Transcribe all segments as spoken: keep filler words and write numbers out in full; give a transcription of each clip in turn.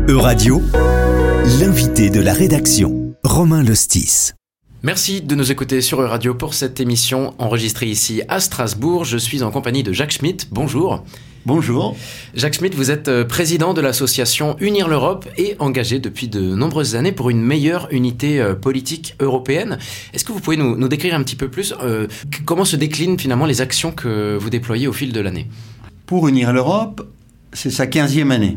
Euradio, l'invité de la rédaction, Romain Lostis. Merci de nous écouter sur Euradio pour cette émission enregistrée ici à Strasbourg. Je suis en compagnie de Jacques Schmitt. Bonjour. Bonjour. Jacques Schmitt, vous êtes président de l'association Unir l'Europe et engagé depuis de nombreuses années pour une meilleure unité politique européenne. Est-ce que vous pouvez nous, nous décrire un petit peu plus euh, comment se déclinent finalement les actions que vous déployez au fil de l'année ? Pour Unir l'Europe, c'est sa quinzième année.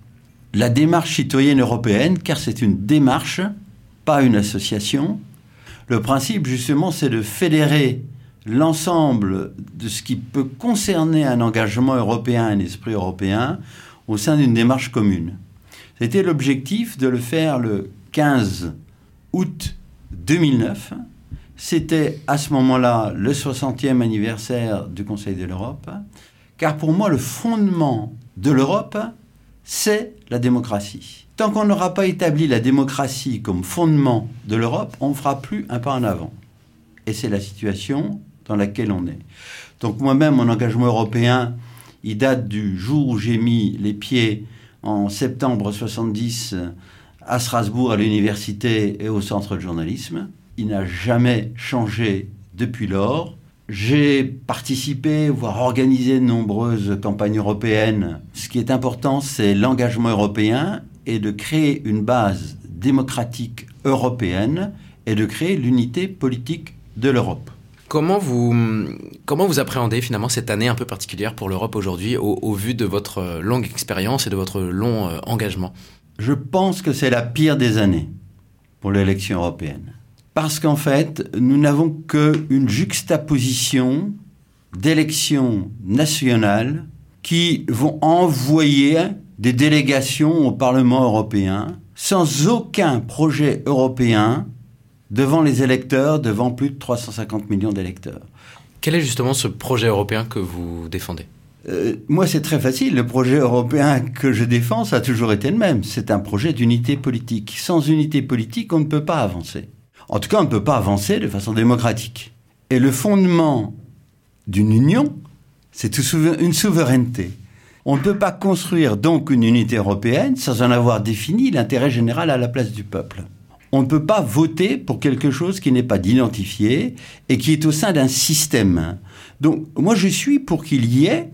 La démarche citoyenne européenne, car c'est une démarche, pas une association. Le principe, justement, c'est de fédérer l'ensemble de ce qui peut concerner un engagement européen, un esprit européen, au sein d'une démarche commune. C'était l'objectif de le faire le quinze août deux mille neuf. C'était à ce moment-là le soixantième anniversaire du Conseil de l'Europe. Car pour moi, le fondement de l'Europe, c'est la démocratie. Tant qu'on n'aura pas établi la démocratie comme fondement de l'Europe, on ne fera plus un pas en avant. Et c'est la situation dans laquelle on est. Donc moi-même, mon engagement européen, il date du jour où j'ai mis les pieds en septembre soixante-dix à Strasbourg, à l'université et au centre de journalisme. Il n'a jamais changé depuis lors. J'ai participé, voire organisé de nombreuses campagnes européennes. Ce qui est important, c'est l'engagement européen et de créer une base démocratique européenne et de créer l'unité politique de l'Europe. Comment vous, comment vous appréhendez finalement cette année un peu particulière pour l'Europe aujourd'hui au, au vu de votre longue expérience et de votre long euh, engagement ? Je pense que c'est la pire des années pour l'élection européenne. Parce qu'en fait, nous n'avons qu'une juxtaposition d'élections nationales qui vont envoyer des délégations au Parlement européen sans aucun projet européen devant les électeurs, devant plus de trois cent cinquante millions d'électeurs. Quel est justement ce projet européen que vous défendez ? euh, Moi, c'est très facile. Le projet européen que je défends, ça a toujours été le même. C'est un projet d'unité politique. Sans unité politique, on ne peut pas avancer. En tout cas, on ne peut pas avancer de façon démocratique. Et le fondement d'une union, c'est une souveraineté. On ne peut pas construire donc une unité européenne sans en avoir défini l'intérêt général à la place du peuple. On ne peut pas voter pour quelque chose qui n'est pas identifié et qui est au sein d'un système. Donc, moi, je suis pour qu'il y ait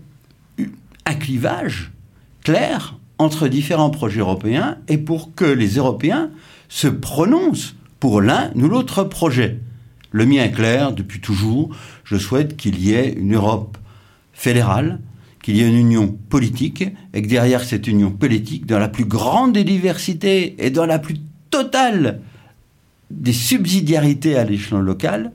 un clivage clair entre différents projets européens et pour que les Européens se prononcent pour l'un ou l'autre projet. Le mien est clair, depuis toujours, je souhaite qu'il y ait une Europe fédérale, qu'il y ait une union politique, et que derrière cette union politique, dans la plus grande des diversités et dans la plus totale des subsidiarités à l'échelon local,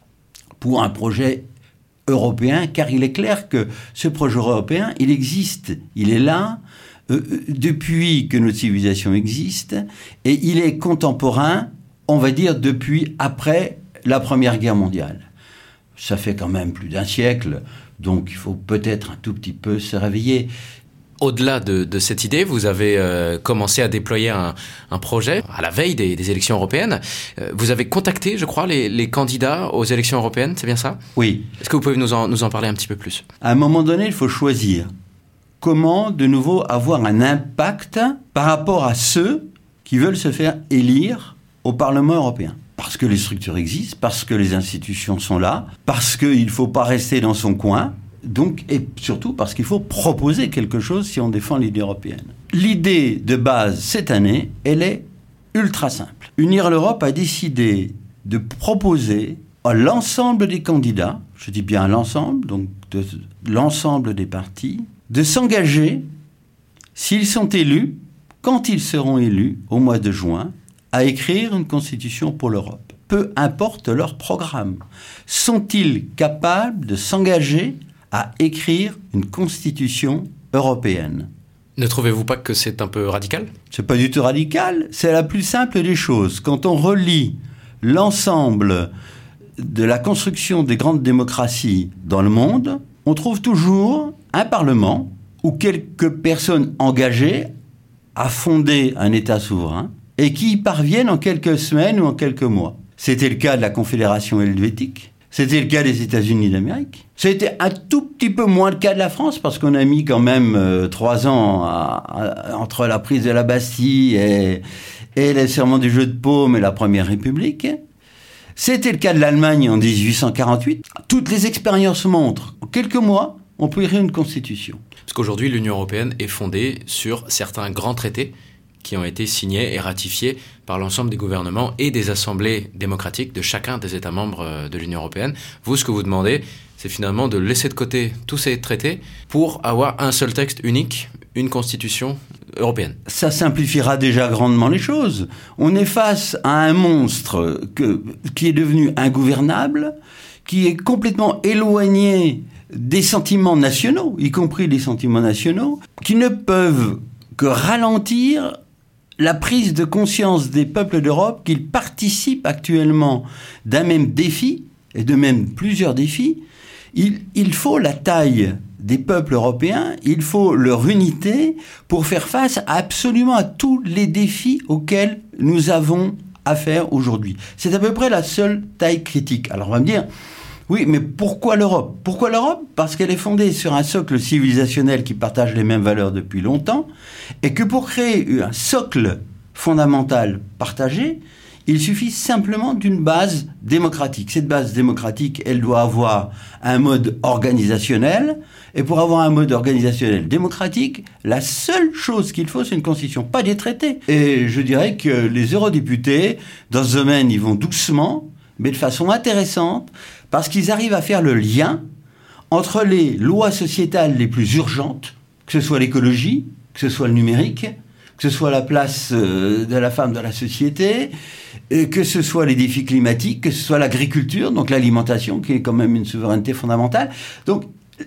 pour un projet européen, car il est clair que ce projet européen, il existe, il est là, euh, depuis que notre civilisation existe, et il est contemporain, on va dire, depuis après la Première Guerre mondiale. Ça fait quand même plus d'un siècle, donc il faut peut-être un tout petit peu se réveiller. Au-delà de, de cette idée, vous avez euh, commencé à déployer un, un projet à la veille des, des élections européennes. Euh, vous avez contacté, je crois, les, les candidats aux élections européennes, c'est bien ça ? Oui. Est-ce que vous pouvez nous en, nous en parler un petit peu plus ? À un moment donné, il faut choisir comment, de nouveau, avoir un impact par rapport à ceux qui veulent se faire élire au Parlement européen. Parce que les structures existent, parce que les institutions sont là, parce qu'il ne faut pas rester dans son coin, donc, et surtout parce qu'il faut proposer quelque chose si on défend l'idée européenne. L'idée de base cette année, elle est ultra simple. Unir l'Europe a décidé de proposer à l'ensemble des candidats, je dis bien à l'ensemble, donc de l'ensemble des partis, de s'engager, s'ils sont élus, quand ils seront élus, au mois de juin, à écrire une constitution pour l'Europe. Peu importe leur programme. Sont-ils capables de s'engager à écrire une constitution européenne ? Ne trouvez-vous pas que c'est un peu radical ? C'est pas du tout radical, c'est la plus simple des choses. Quand on relie l'ensemble de la construction des grandes démocraties dans le monde, on trouve toujours un parlement ou quelques personnes engagées à fonder un État souverain et qui y parviennent en quelques semaines ou en quelques mois. C'était le cas de la Confédération helvétique, C'était le cas des États-Unis d'Amérique. Ça a été un tout petit peu moins le cas de la France, parce qu'on a mis quand même euh, trois ans à, à, entre la prise de la Bastille et, et le serment du jeu de paume et la Première République. C'était le cas de l'Allemagne en dix-huit cent quarante-huit. Toutes les expériences montrent, en quelques mois, on peut écrire une constitution. Parce qu'aujourd'hui, l'Union européenne est fondée sur certains grands traités qui ont été signés et ratifiés par l'ensemble des gouvernements et des assemblées démocratiques de chacun des États membres de l'Union européenne. Vous, ce que vous demandez, c'est finalement de laisser de côté tous ces traités pour avoir un seul texte unique, une constitution européenne. Ça simplifiera déjà grandement les choses. On est face à un monstre que, qui est devenu ingouvernable, qui est complètement éloigné des sentiments nationaux, y compris des sentiments nationaux, qui ne peuvent que ralentir la prise de conscience des peuples d'Europe qu'ils participent actuellement d'un même défi, et de même plusieurs défis. Il, il faut la taille des peuples européens, il faut leur unité pour faire face à absolument à tous les défis auxquels nous avons affaire aujourd'hui. C'est à peu près la seule taille critique. Alors on va me dire, oui, mais pourquoi l'Europe ? Pourquoi l'Europe ? Parce qu'elle est fondée sur un socle civilisationnel qui partage les mêmes valeurs depuis longtemps, et que pour créer un socle fondamental partagé, il suffit simplement d'une base démocratique. Cette base démocratique, elle doit avoir un mode organisationnel, et pour avoir un mode organisationnel démocratique, la seule chose qu'il faut, c'est une constitution, pas des traités. Et je dirais que les eurodéputés, dans ce domaine, ils vont doucement, mais de façon intéressante, parce qu'ils arrivent à faire le lien entre les lois sociétales les plus urgentes, que ce soit l'écologie, que ce soit le numérique, que ce soit la place de la femme dans la société, que ce soit les défis climatiques, que ce soit l'agriculture, donc l'alimentation, qui est quand même une souveraineté fondamentale. Donc,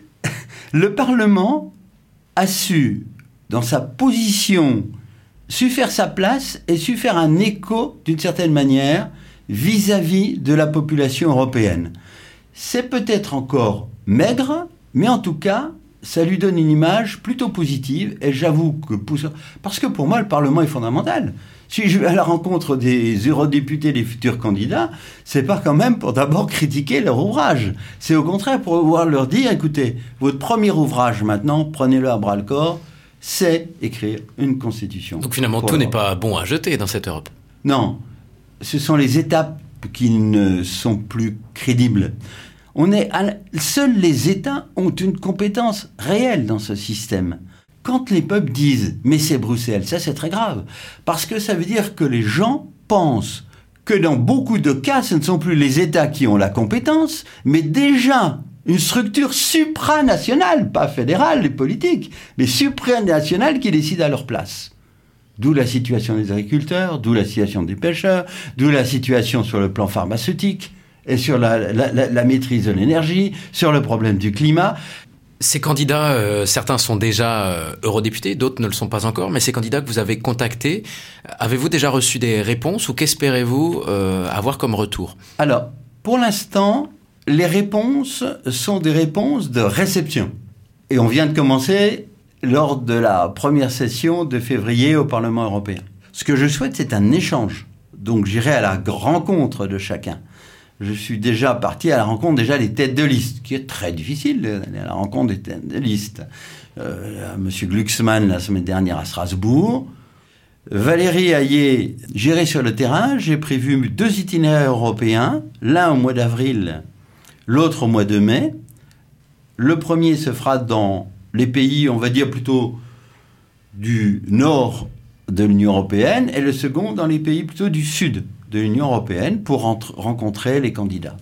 le Parlement a su, dans sa position, su faire sa place et su faire un écho, d'une certaine manière, vis-à-vis de la population européenne. C'est peut-être encore maigre, mais en tout cas, ça lui donne une image plutôt positive, et j'avoue que... Pour... Parce que pour moi, le Parlement est fondamental. Si je vais à la rencontre des eurodéputés, des futurs candidats, c'est pas quand même pour d'abord critiquer leur ouvrage. C'est au contraire pour pouvoir leur dire, écoutez, votre premier ouvrage maintenant, prenez-le à bras-le-corps, c'est écrire une constitution. Donc finalement, tout n'est pas bon à jeter dans cette Europe. Non. Ce sont les étapes qui ne sont plus crédibles. On est à la... Seuls les États ont une compétence réelle dans ce système. Quand les peuples disent « mais c'est Bruxelles », ça c'est très grave. Parce que ça veut dire que les gens pensent que dans beaucoup de cas, ce ne sont plus les États qui ont la compétence, mais déjà une structure supranationale, pas fédérale, les politiques, mais supranationale qui décide à leur place. D'où la situation des agriculteurs, d'où la situation des pêcheurs, d'où la situation sur le plan pharmaceutique et sur la, la, la, la maîtrise de l'énergie, sur le problème du climat. Ces candidats, euh, certains sont déjà euh, eurodéputés, d'autres ne le sont pas encore, mais ces candidats que vous avez contactés, avez-vous déjà reçu des réponses ou qu'espérez-vous euh, avoir comme retour ? Alors, pour l'instant, les réponses sont des réponses de réception. Et on vient de commencer lors de la première session de février au Parlement européen. Ce que je souhaite, c'est un échange. Donc j'irai à la rencontre de chacun. Je suis déjà parti à la rencontre déjà des têtes de liste, qui est très difficile d'aller à la rencontre des têtes de liste. Euh, Monsieur Glucksmann, la semaine dernière à Strasbourg. Valérie Hayé, j'irai sur le terrain. J'ai prévu deux itinéraires européens, l'un au mois d'avril, l'autre au mois de mai. Le premier se fera dans les pays, on va dire plutôt du nord de l'Union européenne, et le second dans les pays plutôt du sud de l'Union européenne pour entre, rencontrer les candidats.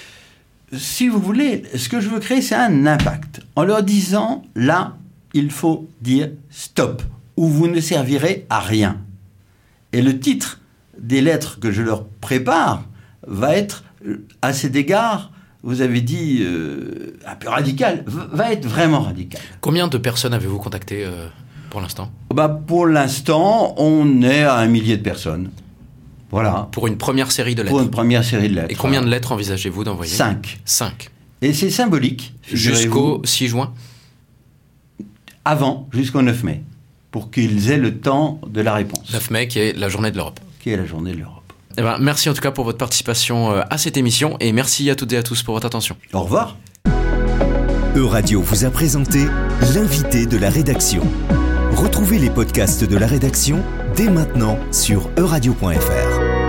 Si vous voulez, ce que je veux créer, c'est un impact. En leur disant, là, il faut dire stop, ou vous ne servirez à rien. Et le titre des lettres que je leur prépare va être, à cet égard, vous avez dit, euh, un peu radical, va être vraiment radical. Combien de personnes avez-vous contacté euh, pour l'instant ? Bah, pour l'instant, on est à un millier de personnes. Voilà. Pour une première série de lettres. Pour une première série de lettres. Et combien de lettres envisagez-vous d'envoyer ? Cinq. Cinq. Et c'est symbolique. Jusqu'au six juin ? Avant, jusqu'au neuf mai, pour qu'ils aient le temps de la réponse. neuf mai, qui est la journée de l'Europe. Qui est la journée de l'Europe. Eh ben, merci en tout cas pour votre participation à cette émission et merci à toutes et à tous pour votre attention. Au revoir. Euradio vous a présenté l'invité de la rédaction. Retrouvez les podcasts de la rédaction dès maintenant sur euradio point f r.